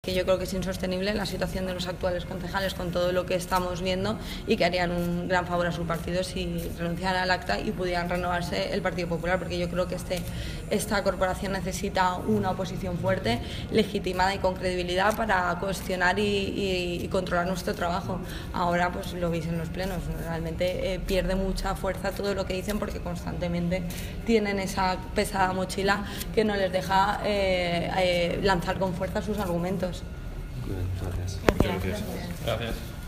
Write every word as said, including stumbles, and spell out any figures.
Que yo creo que es insostenible la situación de los actuales concejales con todo lo que estamos viendo y que harían un gran favor a su partido si renunciaran al acta y pudieran renovarse el Partido Popular, porque yo creo que este, esta corporación necesita una oposición fuerte, legitimada y con credibilidad para cuestionar y, y, y controlar nuestro trabajo. Ahora pues lo veis en los plenos, realmente eh, pierde mucha fuerza todo lo que dicen porque constantemente tienen esa pesada mochila que no les deja eh, eh, lanzar con fuerza sus argumentos. Gracias. Gracias. Gracias.